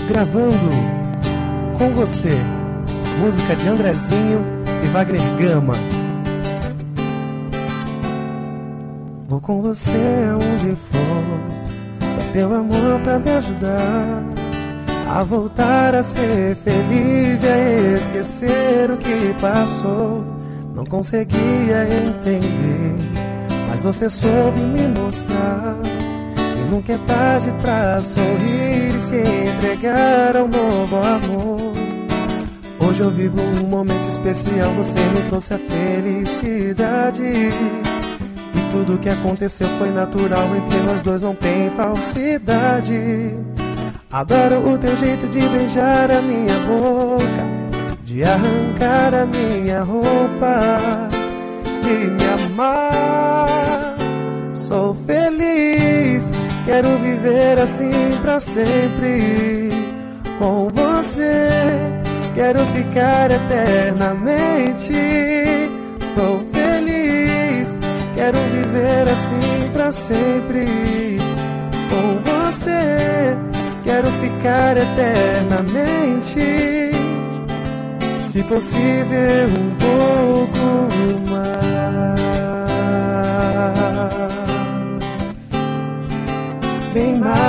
Gravando com você, música de Andrezinho e Wagner Gama. Vou com você aonde for, só teu amor pra me ajudar a voltar a ser feliz e a esquecer o que passou. Não conseguia entender, mas você soube me mostrar que nunca é tarde pra sorrir e se entregar ao novo amor. Hoje eu vivo um momento especial, você me trouxe a felicidade. E tudo que aconteceu foi natural, entre nós dois não tem falsidade. Adoro o teu jeito de beijar a minha boca, de arrancar a minha roupa, de me amar. Sou feliz, quero viver assim pra sempre. Com você, quero ficar eternamente. Sou feliz, quero viver assim pra sempre. Com você, quero ficar eternamente. Se possível, um pouco mais. Bem mais.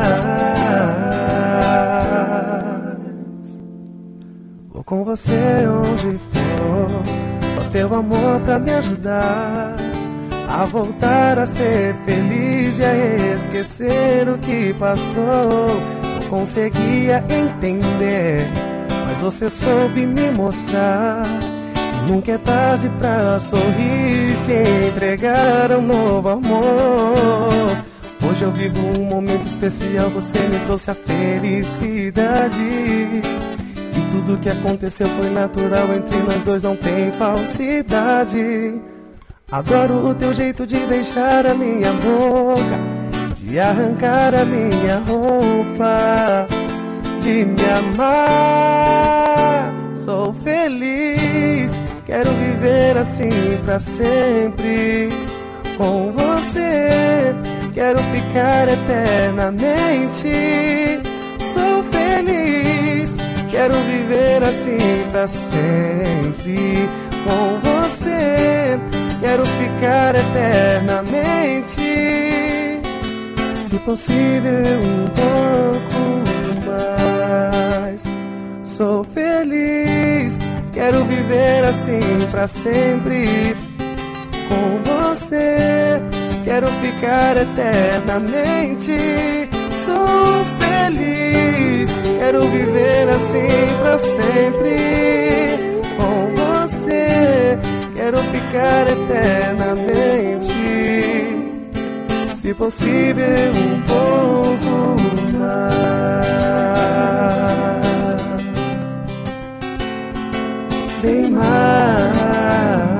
Vou com você onde for, só teu amor pra me ajudar a voltar a ser feliz e a esquecer o que passou. Não conseguia entender, mas você soube me mostrar que nunca é tarde pra sorrir e se entregar a um novo amor. Hoje eu vivo um momento especial, você me trouxe a felicidade. E tudo que aconteceu foi natural, entre nós dois não tem falsidade. Adoro o teu jeito de beijar a minha boca, de arrancar a minha roupa, de me amar. Sou feliz, quero viver assim pra sempre. Com você, quero ficar eternamente. Sou feliz, quero viver assim pra sempre. Com você, quero ficar eternamente. Se possível, um pouco mais. Sou feliz, quero viver assim pra sempre. Com você, quero ficar eternamente. Sou feliz, quero viver assim pra sempre. Com você, quero ficar eternamente. Se possível, um pouco mais. Bem mais.